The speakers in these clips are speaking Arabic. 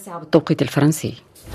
9 بالتوقيت الفرنسي.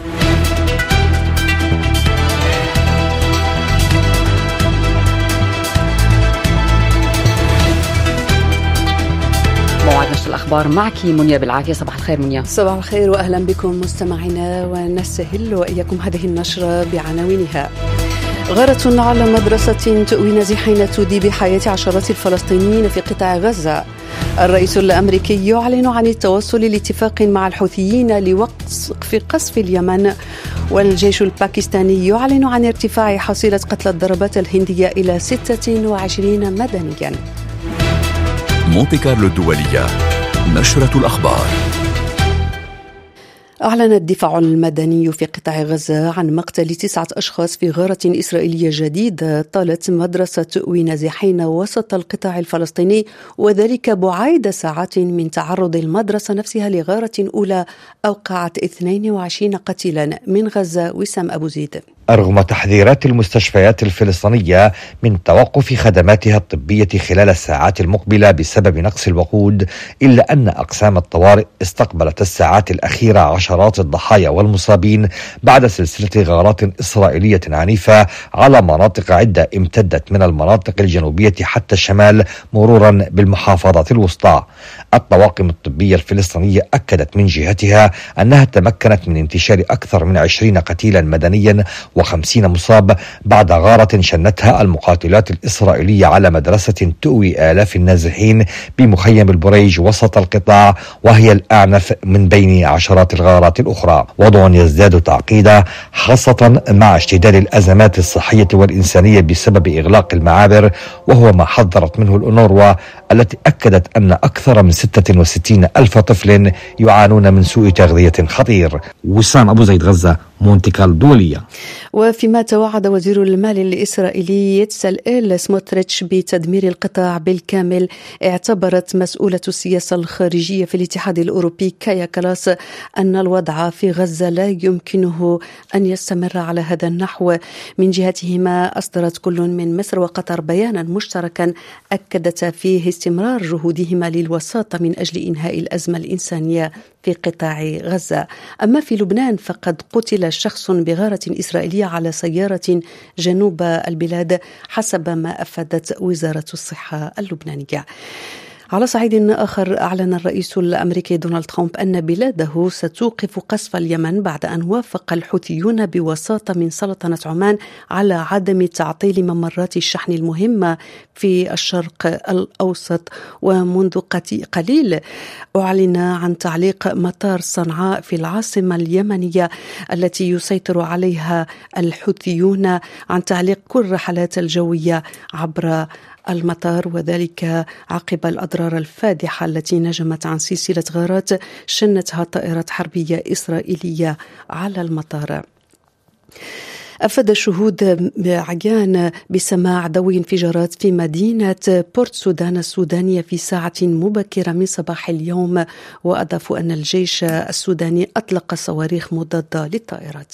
موعد نشر الأخبار معك منيا بالعافية. صباح الخير منيا. صباح الخير وأهلا بكم مستمعينا، ونستهل وإياكم هذه النشرة بعناوينها. غارة على مدرسة تؤوي نازحين تودي بحياة عشرات الفلسطينيين في قطاع غزة. الرئيس الأمريكي يعلن عن التوصل لاتفاق مع الحوثيين لوقف قصف اليمن. والجيش الباكستاني يعلن عن ارتفاع حصيلة قتلى الضربات الهندية إلى 26 مدنيا. مونتي كارلو الدولية، نشرة الأخبار. أعلن الدفاع المدني في قطاع غزة عن مقتل 9 أشخاص في غارة إسرائيلية جديدة طالت مدرسة تؤوي نازحين وسط القطاع الفلسطيني، وذلك بعيد ساعات من تعرض المدرسة نفسها لغارة أولى أوقعت 22 قتيلا. من غزة وسام أبو زيد. رغم تحذيرات المستشفيات الفلسطينية من توقف خدماتها الطبية خلال الساعات المقبلة بسبب نقص الوقود، إلا أن أقسام الطوارئ استقبلت الساعات الأخيرة عشرات الضحايا والمصابين بعد سلسلة غارات إسرائيلية عنيفة على مناطق عدة امتدت من المناطق الجنوبية حتى الشمال مرورا بالمحافظات الوسطى. الطواقم الطبية الفلسطينية أكدت من جهتها أنها تمكنت من انتشار أكثر من 20 قتيلا مدنيا و50 مصاب بعد غارة شنتها المقاتلات الإسرائيلية على مدرسة تؤوي آلاف النازحين بمخيم البريج وسط القطاع، وهي الأعنف من بين عشرات الغارات الأخرى. وضع يزداد تعقيدا خاصة مع اشتداد الأزمات الصحية والإنسانية بسبب إغلاق المعابر، وهو ما حذرت منه الأونروا التي أكدت أن أكثر من 66 ألف طفل يعانون من سوء تغذية خطير. وسام أبو زيد، غزة، مونتي كارلو الدولية. وفيما توعد وزير المال الإسرائيلي يتسالئيل سموتريتش بتدمير القطاع بالكامل، اعتبرت مسؤولة السياسة الخارجية في الاتحاد الأوروبي كايا كلاس أن الوضع في غزة لا يمكنه أن يستمر على هذا النحو. من جهتهما أصدرت كل من مصر وقطر بيانا مشتركا أكدت فيه استمرار جهودهما للوساطة من أجل إنهاء الأزمة الإنسانية في قطاع غزة. أما في لبنان فقد قتل شخص بغارة إسرائيلية على سيارة جنوب البلاد حسب ما أفادت وزارة الصحة اللبنانية. على صعيد آخر، أعلن الرئيس الأمريكي دونالد ترامب أن بلاده ستوقف قصف اليمن بعد أن وافق الحوثيون بوساطة من سلطنة عمان على عدم تعطيل ممرات الشحن المهمة في الشرق الأوسط. ومنذ قليل أعلن عن تعليق مطار صنعاء في العاصمة اليمنية التي يسيطر عليها الحوثيون، عن تعليق كل الرحلات الجوية عبر المطار، وذلك عقب الأضرار الفادحة التي نجمت عن سلسلة غارات شنتها طائرات حربية إسرائيلية على المطار. أفاد الشهود عيان بسماع ضوء انفجارات في مدينة بورت سودان السودانية في ساعة مبكرة من صباح اليوم، وأضافوا أن الجيش السوداني أطلق صواريخ مضادة للطائرات.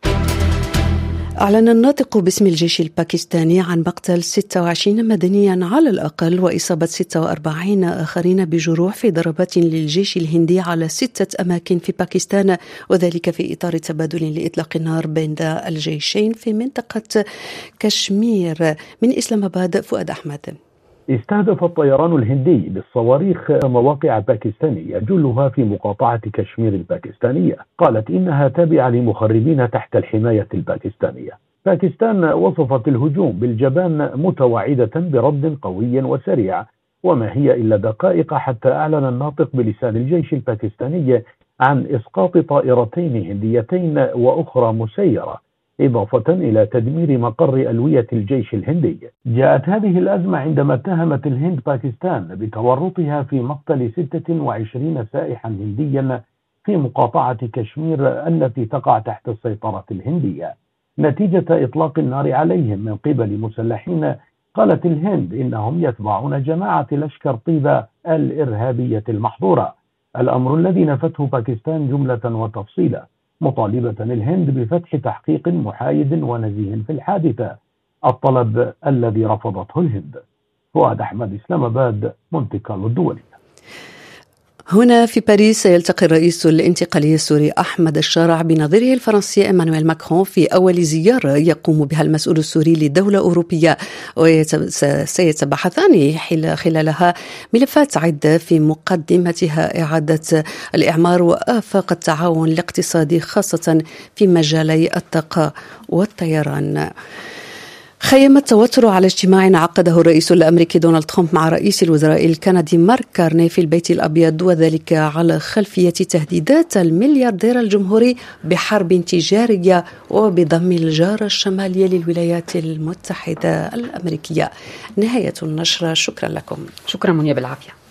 أعلن الناطق باسم الجيش الباكستاني عن مقتل 26 مدنيا على الأقل وإصابة 46 آخرين بجروح في ضربات للجيش الهندي على 6 أماكن في باكستان، وذلك في إطار تبادل لإطلاق النار بين الجيشين في منطقة كشمير. من إسلام آباد فؤاد أحمد. استهدف الطيران الهندي بالصواريخ مواقع باكستانية جلها في مقاطعة كشمير الباكستانية. قالت إنها تابعة لمخربين تحت الحماية الباكستانية. باكستان وصفت الهجوم بالجبان متوعدة برد قوي وسريع، وما هي إلا دقائق حتى أعلن الناطق بلسان الجيش الباكستاني عن إسقاط طائرتين هنديتين وأخرى مسيرة، إضافة إلى تدمير مقر ألوية الجيش الهندي. جاءت هذه الأزمة عندما اتهمت الهند باكستان بتورطها في مقتل 26 سائحا هنديا في مقاطعة كشمير التي تقع تحت السيطرة الهندية نتيجة إطلاق النار عليهم من قبل مسلحين. قالت الهند إنهم يتبعون جماعة لشكر طيبة الإرهابية المحظورة، الأمر الذي نفته باكستان جملة وتفصيلا، مطالبة الهند بفتح تحقيق محايد ونزيه في الحادثة، الطلب الذي رفضته الهند. فؤاد أحمد، إسلام آباد، مونتي كارلو الدولية. هنا في باريس سيلتقي الرئيس الانتقالي السوري أحمد الشارع بنظيره الفرنسي إيمانويل ماكرون في أول زيارة يقوم بها المسؤول السوري لدولة أوروبية، وسيتبحثان خلالها ملفات عدة في مقدمتها إعادة الإعمار وآفاق التعاون الاقتصادي خاصة في مجالي الطاقة والطيران. خيم التوتر على اجتماع عقده الرئيس الأمريكي دونالد ترامب مع رئيس الوزراء الكندي مارك كارني في البيت الأبيض، وذلك على خلفية تهديدات الملياردير الجمهوري بحرب تجارية وبضم الجارة الشمالية للولايات المتحدة الأمريكية. نهاية النشرة، شكرا لكم. شكرا منيا، بالعافية.